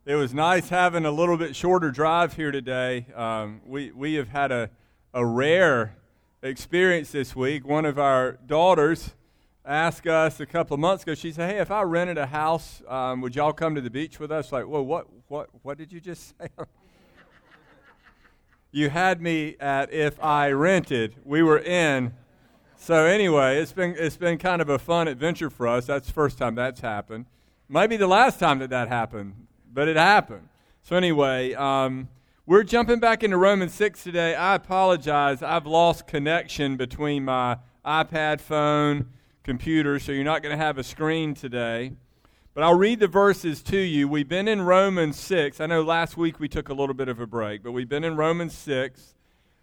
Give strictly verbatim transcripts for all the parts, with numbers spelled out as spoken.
It was nice having a little bit shorter drive here today. Um, we we have had a, a rare experience this week. One of our daughters asked us a couple of months ago, she said, hey, if I rented a house, um, would y'all come to the beach with us? Like, whoa, what, what, what did you just say? You had me at if I rented. We were in. So anyway, it's been it's been kind of a fun adventure for us. That's the first time that's happened. Might be the last time that that happened, but it happened. So anyway, um, we're jumping back into Romans six today. I apologize. I've lost connection between my iPad, phone, computer, so you're not going to have a screen today. But I'll read the verses to you. We've been in Romans six. I know last week we took a little bit of a break, but we've been in Romans six.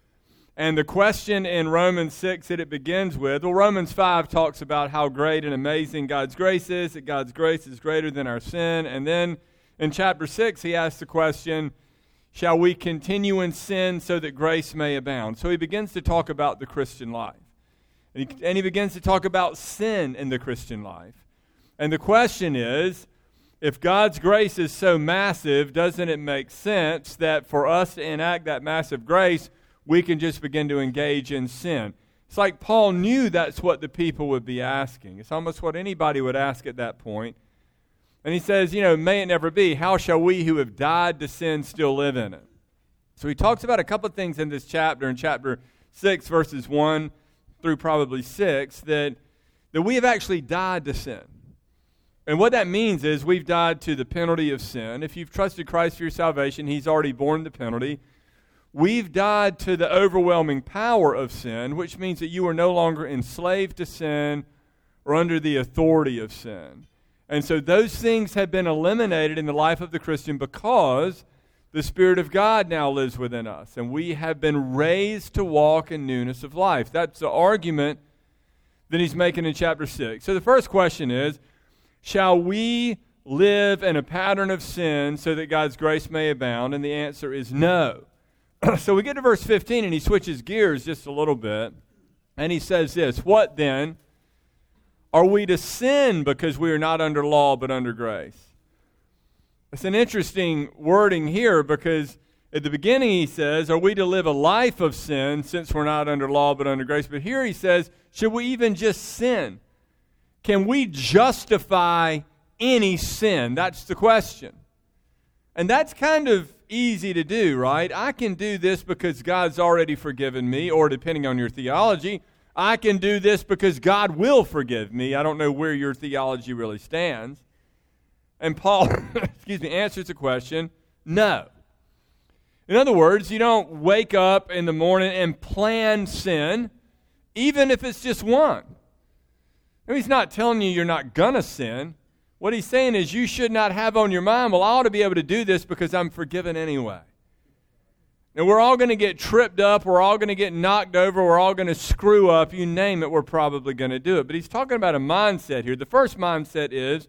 And the question in Romans six that it begins with, well, Romans five talks about how great and amazing God's grace is, that God's grace is greater than our sin. And then in chapter six, he asks the question, shall we continue in sin so that grace may abound? So he begins to talk about the Christian life. And he, and he begins to talk about sin in the Christian life. And the question is, if God's grace is so massive, doesn't it make sense that for us to enact that massive grace, we can just begin to engage in sin? It's like Paul knew that's what the people would be asking. It's almost what anybody would ask at that point. And he says, you know, may it never be. How shall we who have died to sin still live in it? So he talks about a couple of things in this chapter, in chapter six, verses one through probably six, that, that we have actually died to sin. And what that means is we've died to the penalty of sin. If you've trusted Christ for your salvation, he's already borne the penalty. We've died to the overwhelming power of sin, which means that you are no longer enslaved to sin or under the authority of sin. And so those things have been eliminated in the life of the Christian because the Spirit of God now lives within us. And we have been raised to walk in newness of life. That's the argument that he's making in chapter six. So the first question is, shall we live in a pattern of sin so that God's grace may abound? And the answer is no. So we get to verse fifteen, and he switches gears just a little bit. And he says this, what then? Are we to sin because we are not under law but under grace? It's an interesting wording here because at the beginning he says, are we to live a life of sin since we're not under law but under grace? But here he says, should we even just sin? Can we justify any sin? That's the question. And that's kind of easy to do, right? I can do this because God's already forgiven me, or depending on your theology, I can do this because God will forgive me. I don't know where your theology really stands. And Paul, excuse me, answers the question, no. In other words, you don't wake up in the morning and plan sin, even if it's just one. He's not telling you you're not going to sin. What he's saying is you should not have on your mind, well, I ought to be able to do this because I'm forgiven anyway. And we're all going to get tripped up. We're all going to get knocked over. We're all going to screw up. You name it, we're probably going to do it. But he's talking about a mindset here. The first mindset is,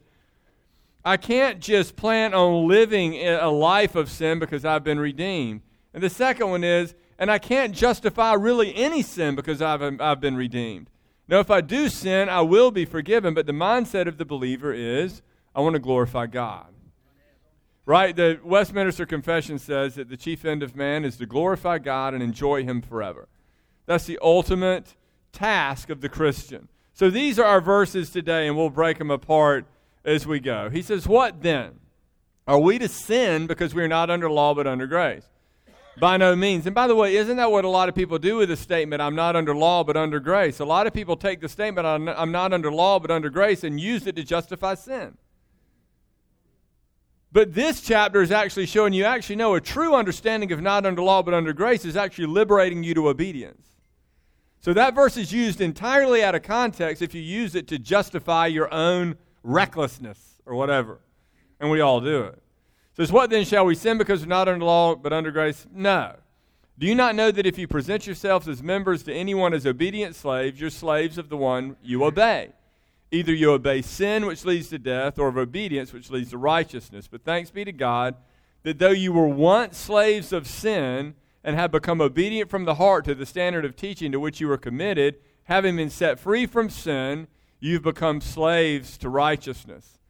I can't just plan on living a life of sin because I've been redeemed. And the second one is, and I can't justify really any sin because I've, I've been redeemed. Now, if I do sin, I will be forgiven, but the mindset of the believer is, I want to glorify God. Right? The Westminster Confession says that the chief end of man is to glorify God and enjoy him forever. That's the ultimate task of the Christian. So these are our verses today, and we'll break them apart as we go. He says, what then? Are we to sin because we are not under law but under grace? By no means. And by the way, isn't that what a lot of people do with the statement, I'm not under law but under grace? A lot of people take the statement, I'm not under law but under grace, and use it to justify sin. But this chapter is actually showing you, actually know, a true understanding of not under law but under grace is actually liberating you to obedience. So that verse is used entirely out of context if you use it to justify your own recklessness or whatever. And we all do it. Says, what then, shall we sin because we're not under law but under grace? No. Do you not know that if you present yourselves as members to anyone as obedient slaves, you're slaves of the one you obey? Either you obey sin, which leads to death, or of obedience, which leads to righteousness. But thanks be to God that though you were once slaves of sin and have become obedient from the heart to the standard of teaching to which you were committed, having been set free from sin, you've become slaves to righteousness.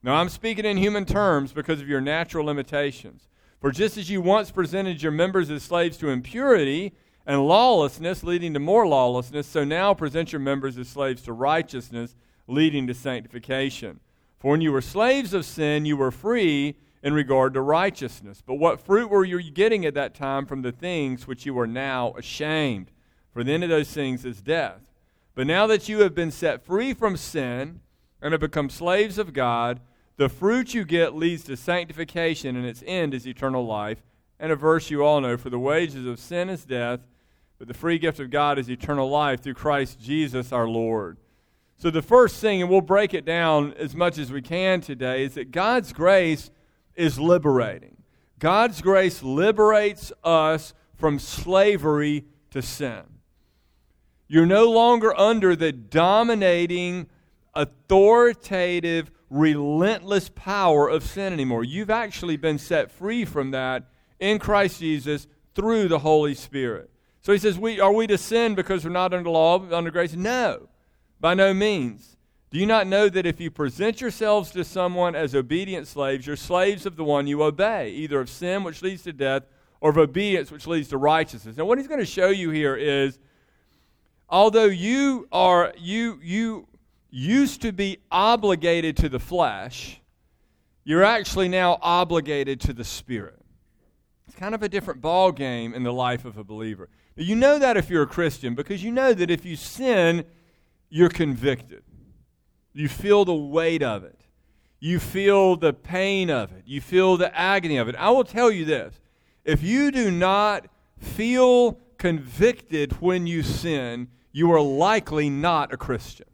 Now, I'm speaking in human terms because of your natural limitations. For just as you once presented your members as slaves to impurity and lawlessness, leading to more lawlessness, so now present your members as slaves to righteousness, leading to sanctification. For when you were slaves of sin, you were free in regard to righteousness. But what fruit were you getting at that time from the things which you are now ashamed? For the end of those things is death. But now that you have been set free from sin and have become slaves of God, the fruit you get leads to sanctification, and its end is eternal life. And a verse you all know, for the wages of sin is death, but the free gift of God is eternal life through Christ Jesus our Lord. So the first thing, and we'll break it down as much as we can today, is that God's grace is liberating. God's grace liberates us from slavery to sin. You're no longer under the dominating, authoritative, relentless power of sin anymore. You've actually been set free from that in Christ Jesus through the Holy Spirit. So he says, we, are we to sin because we're not under law, under grace? No, by no means. Do you not know that if you present yourselves to someone as obedient slaves, you're slaves of the one you obey, either of sin, which leads to death, or of obedience, which leads to righteousness? And what he's going to show you here is, although you are you you used to be obligated to the flesh, you're actually now obligated to the Spirit. It's kind of a different ball game in the life of a believer. You know that if you're a Christian, because you know that if you sin, you're convicted. You feel the weight of it. You feel the pain of it. You feel the agony of it. I will tell you this. If you do not feel convicted when you sin, you are likely not a Christian.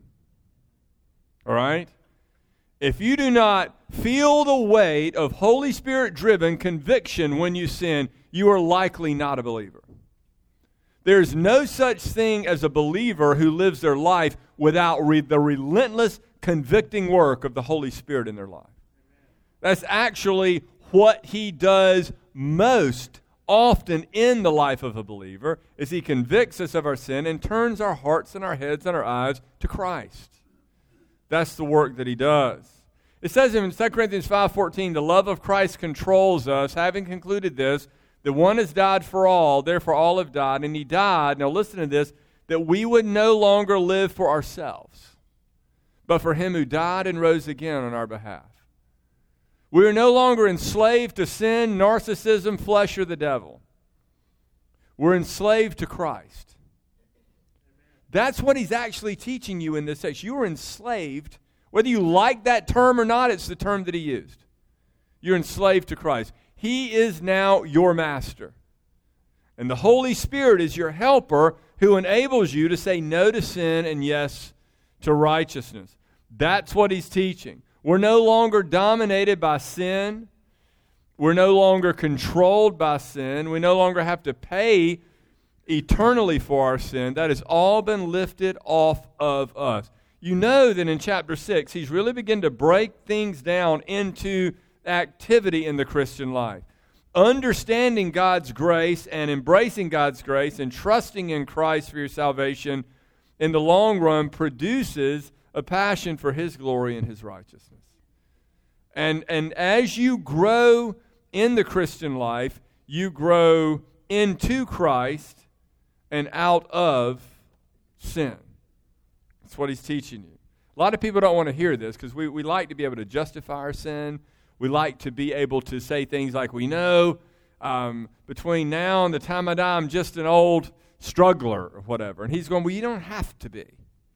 All right? If you do not feel the weight of Holy Spirit-driven conviction when you sin, you are likely not a believer. There's no such thing as a believer who lives their life without re- the relentless convicting work of the Holy Spirit in their life. That's actually what he does most often in the life of a believer, is he convicts us of our sin and turns our hearts and our heads and our eyes to Christ. That's the work that he does. It says in Second Corinthians five fourteen, the love of Christ controls us, having concluded this, that one has died for all, therefore all have died, and he died, now listen to this, that we would no longer live for ourselves, but for him who died and rose again on our behalf. We are no longer enslaved to sin, narcissism, flesh, or the devil. We're enslaved to Christ. That's what he's actually teaching you in this text. You are enslaved. Whether you like that term or not, it's the term that he used. You're enslaved to Christ. He is now your master. And the Holy Spirit is your helper who enables you to say no to sin and yes to righteousness. That's what he's teaching. We're no longer dominated by sin. We're no longer controlled by sin. We no longer have to pay eternally for our sin. That has all been lifted off of us. You know that in chapter six, he's really begun to break things down into activity in the Christian life. Understanding God's grace and embracing God's grace and trusting in Christ for your salvation in the long run produces a passion for his glory and his righteousness. And, and as you grow in the Christian life, you grow into Christ and out of sin. That's what he's teaching you. A lot of people don't want to hear this because we, we like to be able to justify our sin. We like to be able to say things like, we know um, between now and the time I die, I'm just an old struggler or whatever. And he's going, well, you don't have to be.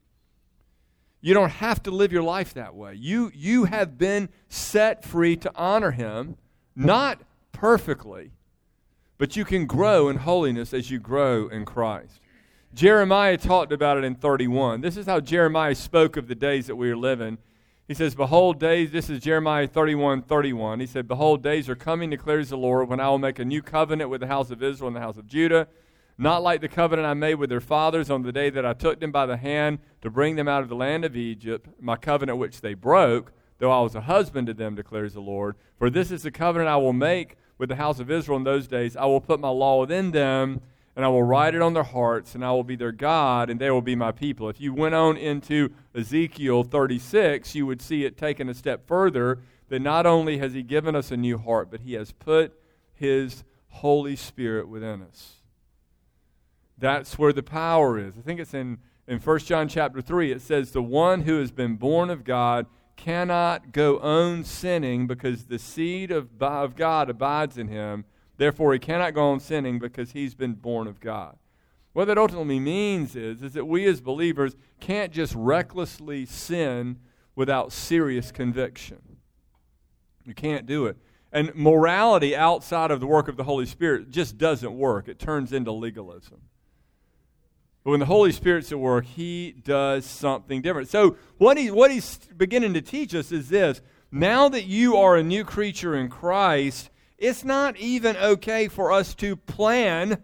You don't have to live your life that way. You, you have been set free to honor him, not perfectly, but you can grow in holiness as you grow in Christ. Jeremiah talked about it in thirty-one. This is how Jeremiah spoke of the days that we are living. He says, behold, days, this is Jeremiah thirty-one thirty-one. He said, behold, days are coming, declares the Lord, when I will make a new covenant with the house of Israel and the house of Judah, not like the covenant I made with their fathers on the day that I took them by the hand to bring them out of the land of Egypt, my covenant which they broke, though I was a husband to them, declares the Lord. For this is the covenant I will make with the house of Israel in those days. I will put my law within them, and I will write it on their hearts, and I will be their God, and they will be my people. If you went on into Ezekiel thirty-six, you would see it taken a step further, that not only has he given us a new heart, but he has put his Holy Spirit within us. That's where the power is. I think it's in, in First John chapter three. It says, the one who has been born of God cannot go on sinning because the seed of, of God abides in him. Therefore, he cannot go on sinning because he's been born of God. What that ultimately means is, is that we as believers can't just recklessly sin without serious conviction. You can't do it. And morality outside of the work of the Holy Spirit just doesn't work. It turns into legalism. But when the Holy Spirit's at work, he does something different. So what, he, what he's beginning to teach us is this. Now that you are a new creature in Christ, it's not even okay for us to plan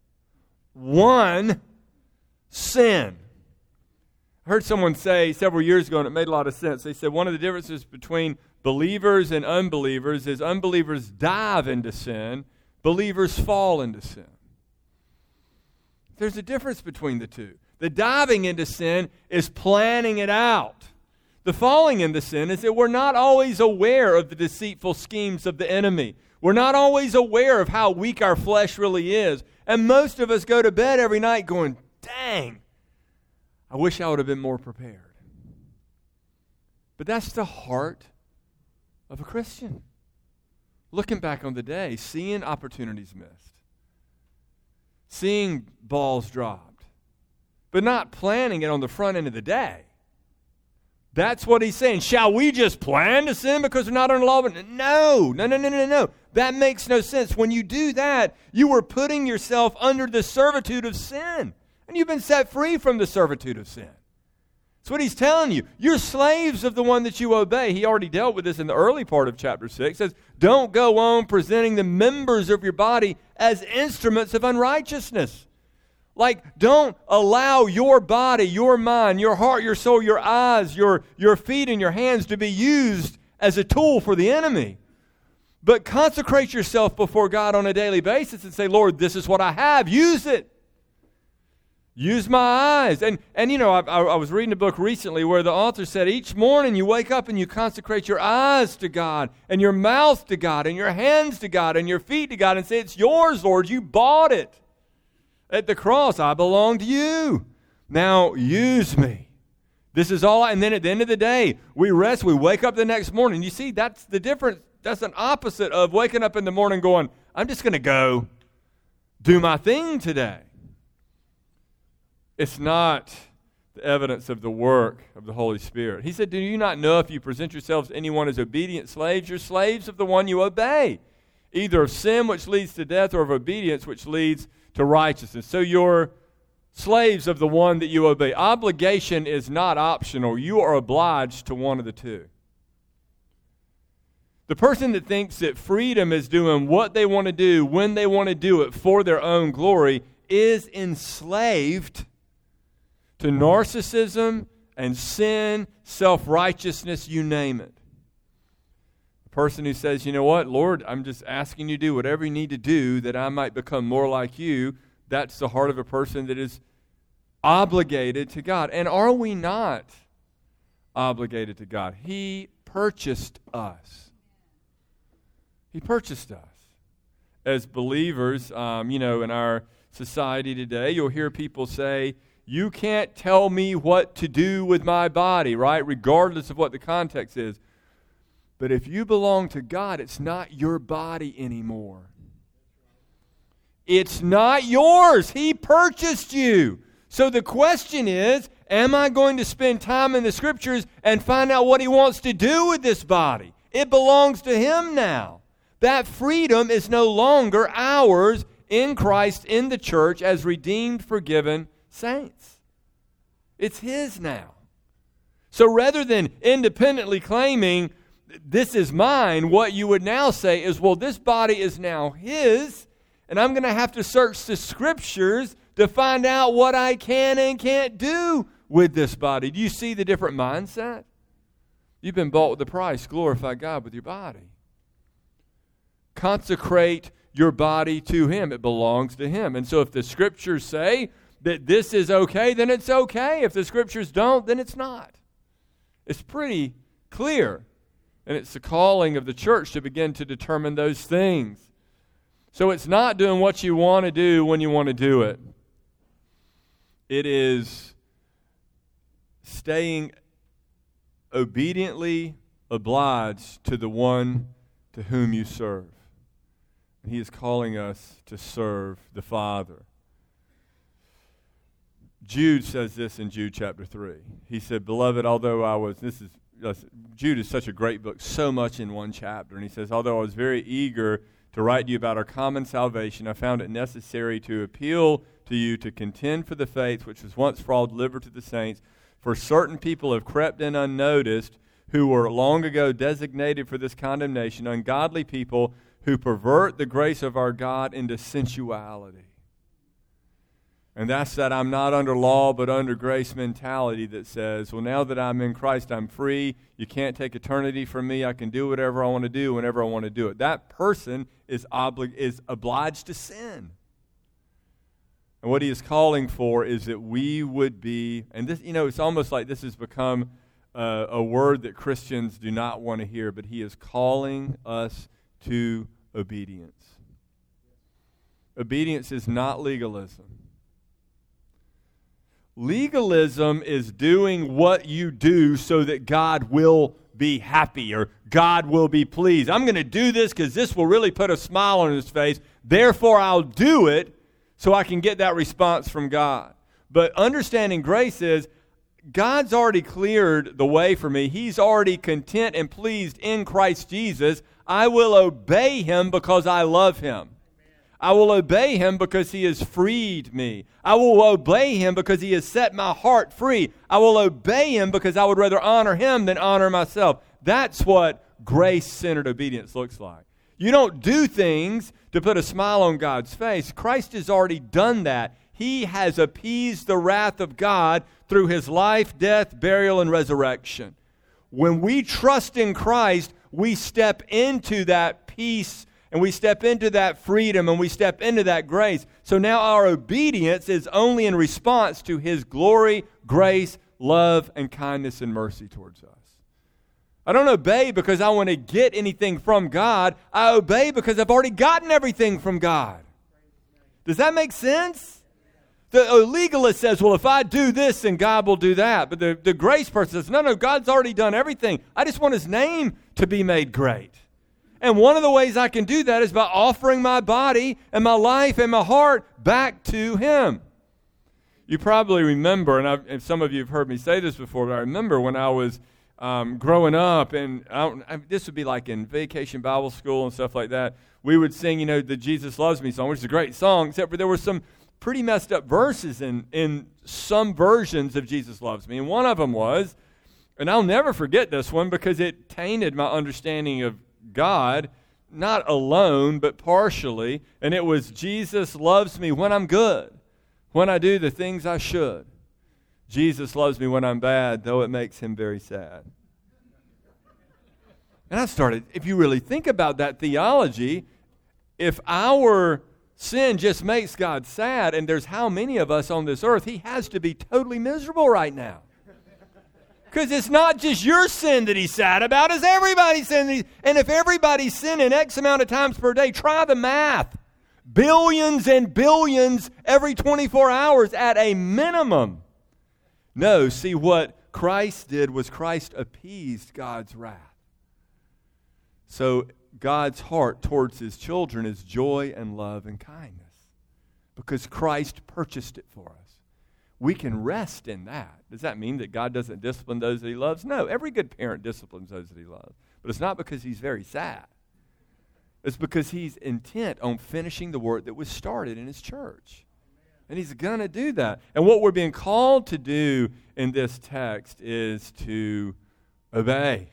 one sin. I heard someone say several years ago, and it made a lot of sense. They said one of the differences between believers and unbelievers is unbelievers dive into sin, believers fall into sin. There's a difference between the two. The diving into sin is planning it out. The falling into sin is that we're not always aware of the deceitful schemes of the enemy. We're not always aware of how weak our flesh really is. And most of us go to bed every night going, dang, I wish I would have been more prepared. But that's the heart of a Christian. Looking back on the day, seeing opportunities missed, seeing balls dropped, but not planning it on the front end of the day. That's what he's saying. Shall we just plan to sin because we're not under law? No, no, no, no, no, no. That makes no sense. When you do that, you are putting yourself under the servitude of sin. And you've been set free from the servitude of sin. That's what he's telling you. You're slaves of the one that you obey. He already dealt with this in the early part of chapter six. It says, don't go on presenting the members of your body as instruments of unrighteousness. Like, don't allow your body, your mind, your heart, your soul, your eyes, your, your feet, and your hands to be used as a tool for the enemy. But consecrate yourself before God on a daily basis and say, Lord, this is what I have. Use it. Use my eyes. And, and you know, I, I was reading a book recently where the author said each morning you wake up and you consecrate your eyes to God and your mouth to God and your hands to God and your feet to God and say, it's yours, Lord. You bought it. At the cross, I belong to you. Now use me. This is all I, and then at the end of the day, we rest, we wake up the next morning. You see, that's the difference. That's an opposite of waking up in the morning going, I'm just going to go do my thing today. It's not the evidence of the work of the Holy Spirit. He said, do you not know if you present yourselves to anyone as obedient slaves, you're slaves of the one you obey, either of sin which leads to death or of obedience which leads to righteousness. So you're slaves of the one that you obey. Obligation is not optional. You are obliged to one of the two. The person that thinks that freedom is doing what they want to do, when they want to do it for their own glory, is enslaved to narcissism and sin, self-righteousness, you name it. The person who says, you know what, Lord, I'm just asking you to do whatever you need to do that I might become more like you, that's the heart of a person that is obligated to God. And are we not obligated to God? He purchased us. He purchased us. As believers, um, you know, in our society today, you'll hear people say, you can't tell me what to do with my body, right? Regardless of what the context is. But if you belong to God, it's not your body anymore. It's not yours. He purchased you. So the question is, am I going to spend time in the Scriptures and find out what He wants to do with this body? It belongs to Him now. That freedom is no longer ours in Christ, in the church, as redeemed, forgiven saints. It's His now. So rather than independently claiming, this is mine, what you would now say is, well, this body is now His, and I'm going to have to search the Scriptures to find out what I can and can't do with this body. Do you see the different mindset? You've been bought with a price. Glorify God with your body. Consecrate your body to Him. It belongs to Him. And so if the Scriptures say that this is okay, then it's okay. If the Scriptures don't, then it's not. It's pretty clear. And it's the calling of the church to begin to determine those things. So it's not doing what you want to do when you want to do it. It is staying obediently obliged to the one to whom you serve. And he is calling us to serve the Father. Jude says this in Jude chapter three. He said, "Beloved, although I was," this is, Jude is such a great book, so much in one chapter. And he says, "Although I was very eager to write to you about our common salvation, I found it necessary to appeal to you to contend for the faith which was once for all delivered to the saints. For certain people have crept in unnoticed, who were long ago designated for this condemnation, ungodly people who pervert the grace of our God into sensuality." And that's that I'm not under law but under grace mentality that says, well, now that I'm in Christ, I'm free. You can't take eternity from me. I can do whatever I want to do whenever I want to do it. That person is obli- is obliged to sin. And what he is calling for is that we would be, and this, you know, it's almost like this has become uh, a word that Christians do not want to hear, but he is calling us to obedience. Obedience is not legalism. Legalism is doing what you do so that God will be happy or God will be pleased. I'm going to do this because this will really put a smile on his face. Therefore, I'll do it so I can get that response from God. But understanding grace is God's already cleared the way for me. He's already content and pleased in Christ Jesus. I will obey him because I love him. I will obey him because he has freed me. I will obey him because he has set my heart free. I will obey him because I would rather honor him than honor myself. That's what grace-centered obedience looks like. You don't do things to put a smile on God's face. Christ has already done that. He has appeased the wrath of God through his life, death, burial, and resurrection. When we trust in Christ, we step into that peace and we step into that freedom and we step into that grace. So now our obedience is only in response to his glory, grace, love, and kindness and mercy towards us. I don't obey because I want to get anything from God. I obey because I've already gotten everything from God. Does that make sense? The legalist says, well, if I do this, then God will do that. But the, the grace person says, no, no, God's already done everything. I just want his name to be made great. And one of the ways I can do that is by offering my body and my life and my heart back to him. You probably remember, and, I've, and some of you have heard me say this before, but I remember when I was um, growing up, and I don't, I, this would be like in Vacation Bible School and stuff like that, we would sing, you know, the Jesus Loves Me song, which is a great song, except for there were some pretty messed up verses in, in some versions of Jesus Loves Me. And one of them was, and I'll never forget this one because it tainted my understanding of God, not alone, but partially, and it was, Jesus loves me when I'm good, when I do the things I should. Jesus loves me when I'm bad, though it makes him very sad. And I started, if you really think about that theology, if our sin just makes God sad, and there's how many of us on this earth, he has to be totally miserable right now. Because it's not just your sin that he's sad about, it's everybody's sin. And if everybody's sinning X amount of times per day, try the math. Billions and billions every twenty-four hours at a minimum. No, see, what Christ did was Christ appeased God's wrath. So God's heart towards his children is joy and love and kindness because Christ purchased it for us. We can rest in that. Does that mean that God doesn't discipline those that he loves? No, every good parent disciplines those that he loves. But it's not because he's very sad. It's because he's intent on finishing the work that was started in his church. And he's going to do that. And what we're being called to do in this text is to obey.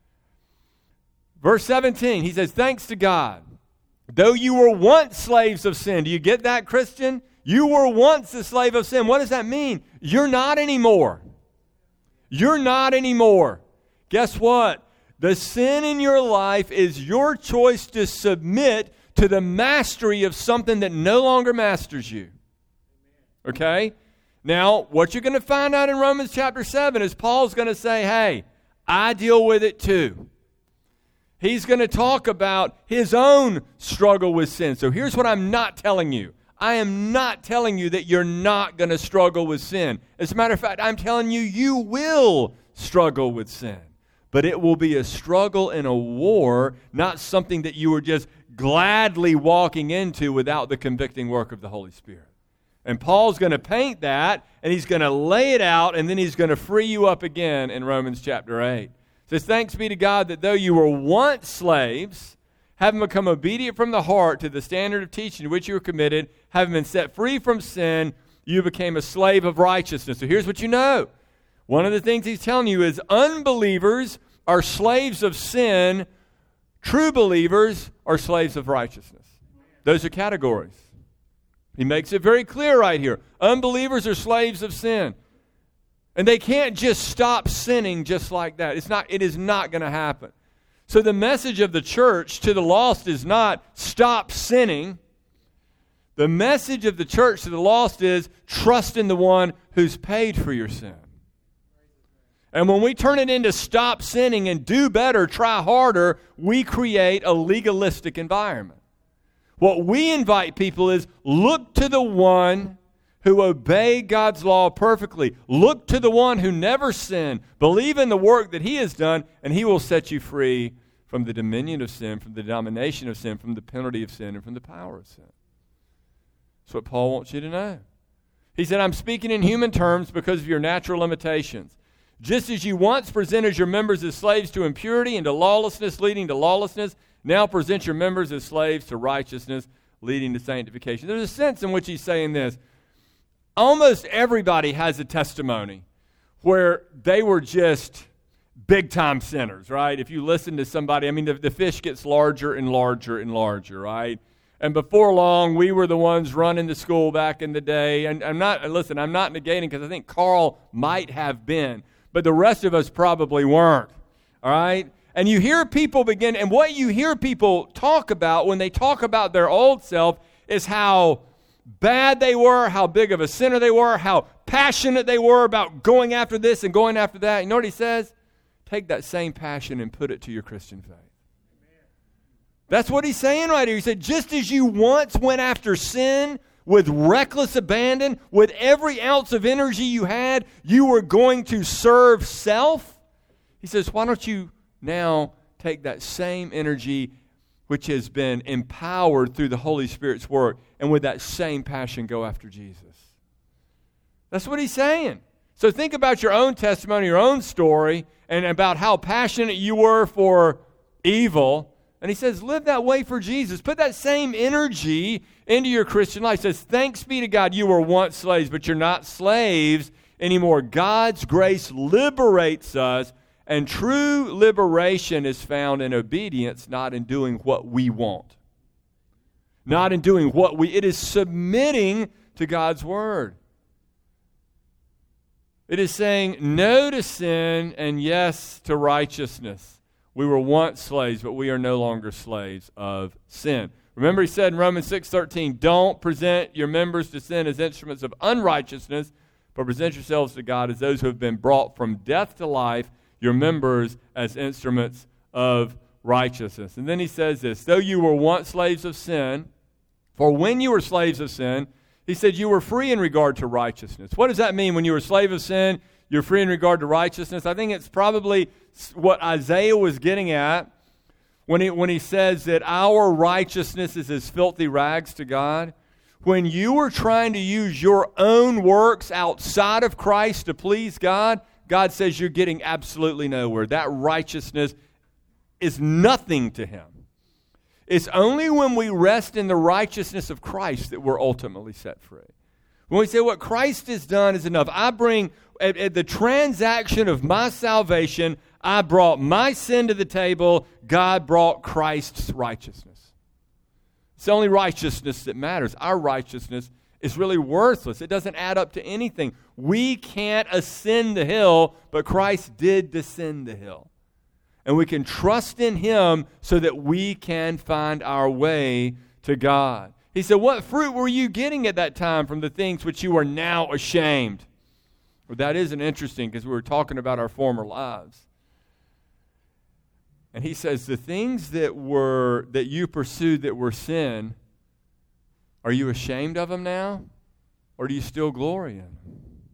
Verse seventeen, he says, thanks to God, though you were once slaves of sin. Do you get that, Christian? You were once a slave of sin. What does that mean? You're not anymore. You're not anymore. Guess what? The sin in your life is your choice to submit to the mastery of something that no longer masters you. Okay? Now, what you're going to find out in Romans chapter seven is Paul's going to say, hey, I deal with it too. He's going to talk about his own struggle with sin. So here's what I'm not telling you. I am not telling you that you're not going to struggle with sin. As a matter of fact, I'm telling you, you will struggle with sin. But it will be a struggle and a war, not something that you were just gladly walking into without the convicting work of the Holy Spirit. And Paul's going to paint that, and he's going to lay it out, and then he's going to free you up again in Romans chapter eight. It says, thanks be to God that though you were once slaves, having become obedient from the heart to the standard of teaching to which you were committed, having been set free from sin, you became a slave of righteousness. So here's what you know. One of the things he's telling you is unbelievers are slaves of sin. True believers are slaves of righteousness. Those are categories. He makes it very clear right here. Unbelievers are slaves of sin. And they can't just stop sinning just like that. It's not, it is not going to happen. So the message of the church to the lost is not stop sinning. The message of the church to the lost is trust in the one who's paid for your sin. And when we turn it into stop sinning and do better, try harder, we create a legalistic environment. What we invite people is look to the one who obeyed God's law perfectly. Look to the one who never sinned. Believe in the work that he has done, and he will set you free from the dominion of sin, from the domination of sin, from the penalty of sin, and from the power of sin. That's what Paul wants you to know. He said, I'm speaking in human terms because of your natural limitations. Just as you once presented your members as slaves to impurity and to lawlessness, leading to lawlessness, now present your members as slaves to righteousness, leading to sanctification. There's a sense in which he's saying this. Almost everybody has a testimony where they were just big-time sinners, right? If you listen to somebody, I mean, the, the fish gets larger and larger and larger, right? And before long, we were the ones running the school back in the day. And I'm not, listen, I'm not negating because I think Carl might have been, but the rest of us probably weren't, all right? And you hear people begin, and what you hear people talk about when they talk about their old self is how bad they were, how big of a sinner they were, how passionate they were about going after this and going after that. You know what he says? Take that same passion and put it to your Christian faith. That's what he's saying right here. He said, just as you once went after sin with reckless abandon, with every ounce of energy you had, you were going to serve self. He says, why don't you now take that same energy which has been empowered through the Holy Spirit's work, and with that same passion go after Jesus. That's what he's saying. So think about your own testimony, your own story, and about how passionate you were for evil. And he says, live that way for Jesus. Put that same energy into your Christian life. He says, thanks be to God, you were once slaves, but you're not slaves anymore. God's grace liberates us. And true liberation is found in obedience, not in doing what we want. Not in doing what we... It is submitting to God's word. It is saying no to sin and yes to righteousness. We were once slaves, but we are no longer slaves of sin. Remember he said in Romans six thirteen, don't present your members to sin as instruments of unrighteousness, but present yourselves to God as those who have been brought from death to life, your members as instruments of righteousness. And then he says this, though you were once slaves of sin, for when you were slaves of sin, he said you were free in regard to righteousness. What does that mean when you were a slave of sin, you're free in regard to righteousness? I think it's probably what Isaiah was getting at when he, when he says that our righteousness is as filthy rags to God. When you were trying to use your own works outside of Christ to please God, God says you're getting absolutely nowhere. That righteousness is nothing to him. It's only when we rest in the righteousness of Christ that we're ultimately set free. When we say what Christ has done is enough. I bring, at, at the transaction of my salvation, I brought my sin to the table. God brought Christ's righteousness. It's the only righteousness that matters. Our righteousness is really worthless. It doesn't add up to anything. We can't ascend the hill, but Christ did descend the hill. And we can trust in him so that we can find our way to God. He said, what fruit were you getting at that time from the things which you are now ashamed? Well, that isn't interesting because we were talking about our former lives. And he says, the things that were that you pursued that were sin, are you ashamed of them now? Or do you still glory in them?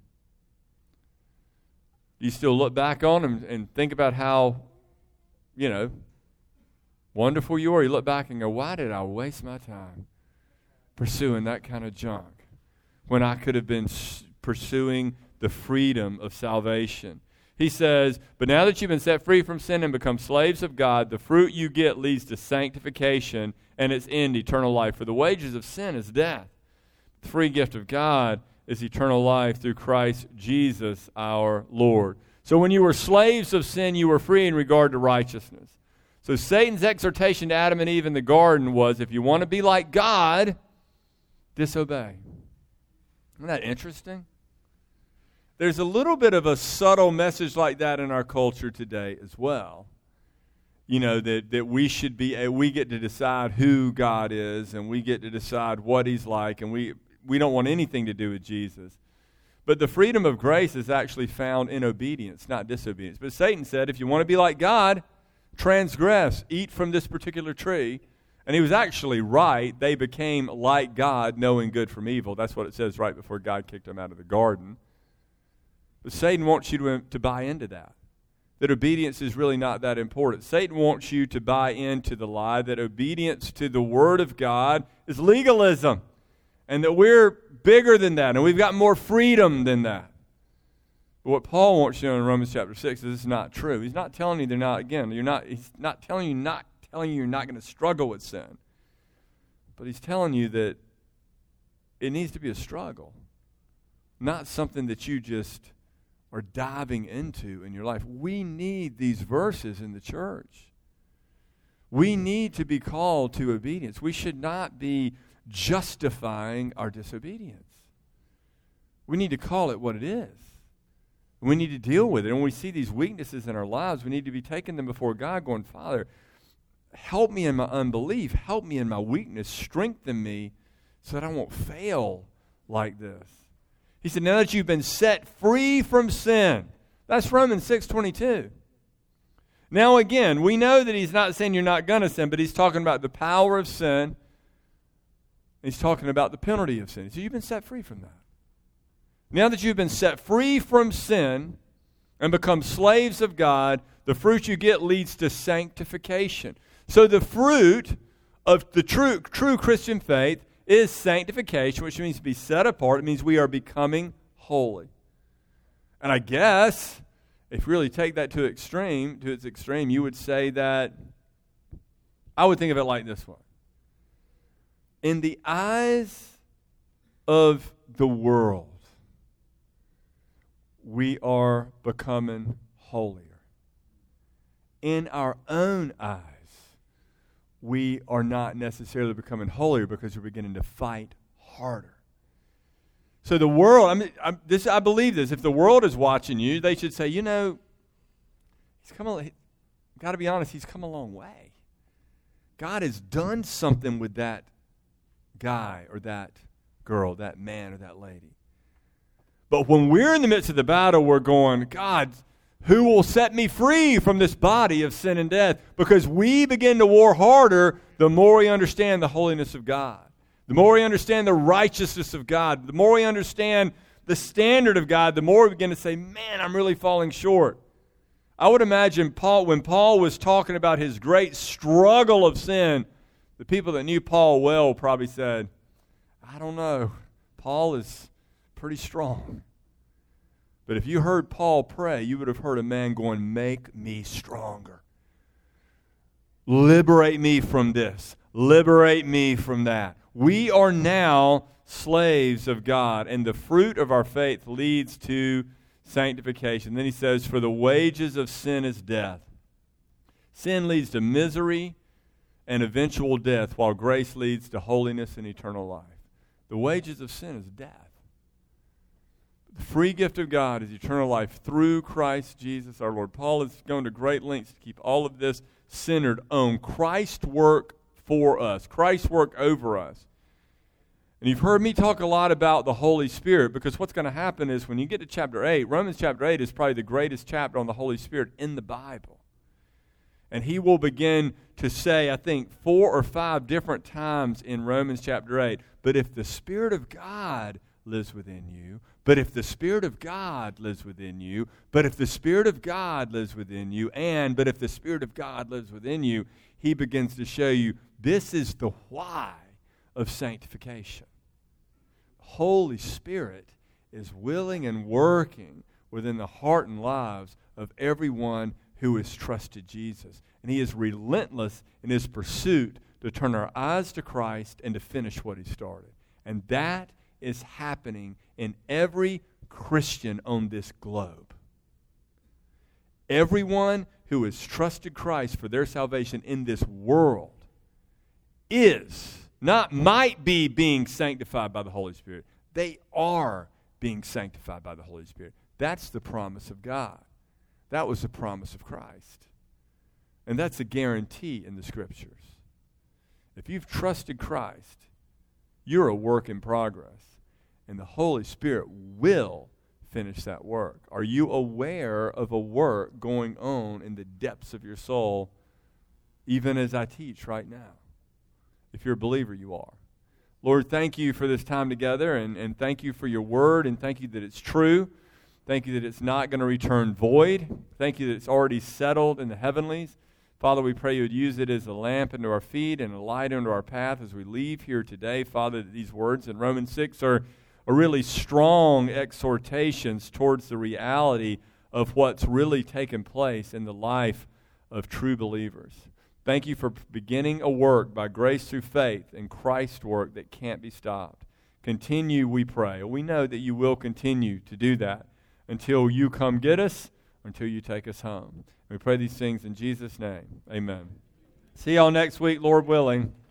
Do you still look back on them and think about how, you know, wonderful you are? You look back and go, why did I waste my time pursuing that kind of junk when I could have been pursuing the freedom of salvation? He says, but now that you've been set free from sin and become slaves of God, the fruit you get leads to sanctification and its end, eternal life. For the wages of sin is death. The free gift of God is eternal life through Christ Jesus our Lord. So when you were slaves of sin, you were free in regard to righteousness. So Satan's exhortation to Adam and Eve in the garden was, if you want to be like God, disobey. Isn't that interesting? There's a little bit of a subtle message like that in our culture today as well. You know, that, that we should be, we get to decide who God is, and we get to decide what He's like, and we, we don't want anything to do with Jesus. But the freedom of grace is actually found in obedience, not disobedience. But Satan said, if you want to be like God, transgress, eat from this particular tree. And he was actually right. They became like God, knowing good from evil. That's what it says right before God kicked them out of the garden. But Satan wants you to, to buy into that, that obedience is really not that important. Satan wants you to buy into the lie that obedience to the Word of God is legalism, and that we're bigger than that, and we've got more freedom than that. But what Paul wants you to know in Romans chapter six is it's not true. He's not telling you they're not, again, you're not, he's not telling you not telling you you're not going to struggle with sin. But he's telling you that it needs to be a struggle, not something that you just are diving into in your life. We need these verses in the church. We need to be called to obedience. We should not be justifying our disobedience. We need to call it what it is. We need to deal with it. And when we see these weaknesses in our lives, we need to be taking them before God, going, Father, help me in my unbelief. Help me in my weakness. Strengthen me so that I won't fail like this. He said, now that you've been set free from sin. That's Romans six twenty-two. Now again, we know that he's not saying you're not going to sin, but he's talking about the power of sin. He's talking about the penalty of sin. So you've been set free from that. Now that you've been set free from sin and become slaves of God, the fruit you get leads to sanctification. So the fruit of the true, true Christian faith is sanctification, which means to be set apart. It means we are becoming holy. And I guess, if you really take that to extreme, to its extreme, you would say that, I would think of it like this one. In the eyes of the world, we are becoming holier. In our own eyes, we are not necessarily becoming holier because we're beginning to fight harder. So the world, I mean, I, this, I believe this. If the world is watching you, they should say, you know, he's come. A, got to be honest, he's come a long way. God has done something with that guy or that girl, that man or that lady. But when we're in the midst of the battle, we're going, God, who will set me free from this body of sin and death? Because we begin to war harder the more we understand the holiness of God. The more we understand the righteousness of God. The more we understand the standard of God, the more we begin to say, man, I'm really falling short. I would imagine Paul, when Paul was talking about his great struggle of sin, the people that knew Paul well probably said, I don't know, Paul is pretty strong. But if you heard Paul pray, you would have heard a man going, make me stronger. Liberate me from this. Liberate me from that. We are now slaves of God, and the fruit of our faith leads to sanctification. Then he says, for the wages of sin is death. Sin leads to misery and eventual death, while grace leads to holiness and eternal life. The wages of sin is death. The free gift of God is eternal life through Christ Jesus our Lord. Paul is going to great lengths to keep all of this centered on Christ's work for us, Christ's work over us. And you've heard me talk a lot about the Holy Spirit, because what's going to happen is when you get to chapter eight, Romans chapter eight is probably the greatest chapter on the Holy Spirit in the Bible. And he will begin to say, I think, four or five different times in Romans chapter eight, but if the Spirit of God lives within you, but if the Spirit of God lives within you, but if the Spirit of God lives within you, and but if the Spirit of God lives within you, he begins to show you this is the why of sanctification. Holy Spirit is willing and working within the heart and lives of everyone who has trusted Jesus. And he is relentless in his pursuit to turn our eyes to Christ and to finish what he started. And that is happening in every Christian on this globe. Everyone who has trusted Christ for their salvation in this world is, not might be, being sanctified by the Holy Spirit. They are being sanctified by the Holy Spirit. That's the promise of God. That was the promise of Christ. And that's a guarantee in the Scriptures. If you've trusted Christ, you're a work in progress. And the Holy Spirit will finish that work. Are you aware of a work going on in the depths of your soul, even as I teach right now? If you're a believer, you are. Lord, thank you for this time together, and, and thank you for your word, and thank you that it's true. Thank you that it's not going to return void. Thank you that it's already settled in the heavenlies. Father, we pray you would use it as a lamp unto our feet and a light unto our path as we leave here today. Father, that these words in Romans six are, are really strong exhortations towards the reality of what's really taken place in the life of true believers. Thank you for beginning a work by grace through faith in Christ's work that can't be stopped. Continue, we pray. We know that you will continue to do that until you come get us, until you take us home. We pray these things in Jesus' name. Amen. See y'all next week, Lord willing.